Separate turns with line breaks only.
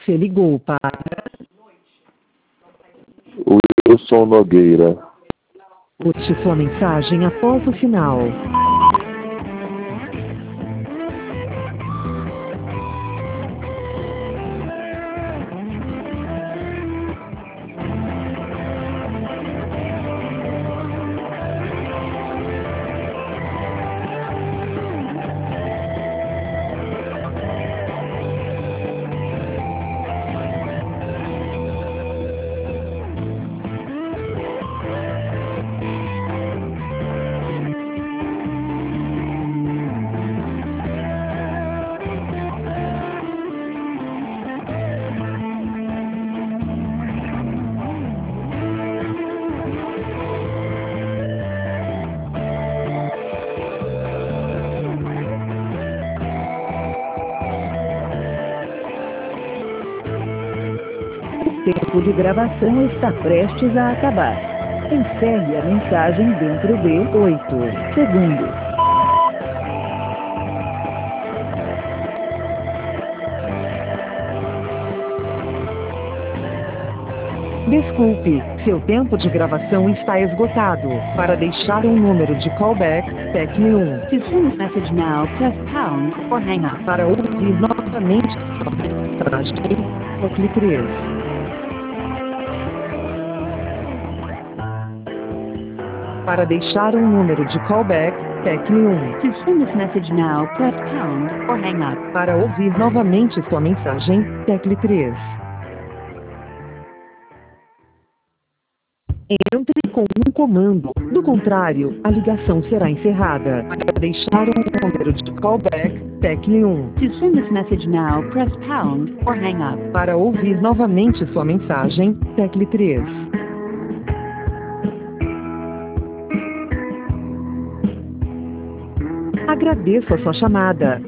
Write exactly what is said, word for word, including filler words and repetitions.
Você ligou para
Wilson Nogueira.
Ouça sua mensagem após o sinal. O tempo de gravação está prestes a acabar. Encerre a mensagem dentro de oito segundos. Desculpe, seu tempo de gravação está esgotado. Para deixar um número de callback, tecle um.
To send this message now, press pound or hang up.
Para ouvir novamente sua mensagem, tecle três. Para deixar um número de callback, tecle um.
To send this message now, press pound or hang up.
Para ouvir novamente sua mensagem, tecle três. Entre com um comando, do contrário, a ligação será encerrada. Para deixar um número de callback, tecle um.
To send this message now, press pound or hang up.
Para ouvir novamente sua mensagem, tecle três. Agradeço a sua chamada.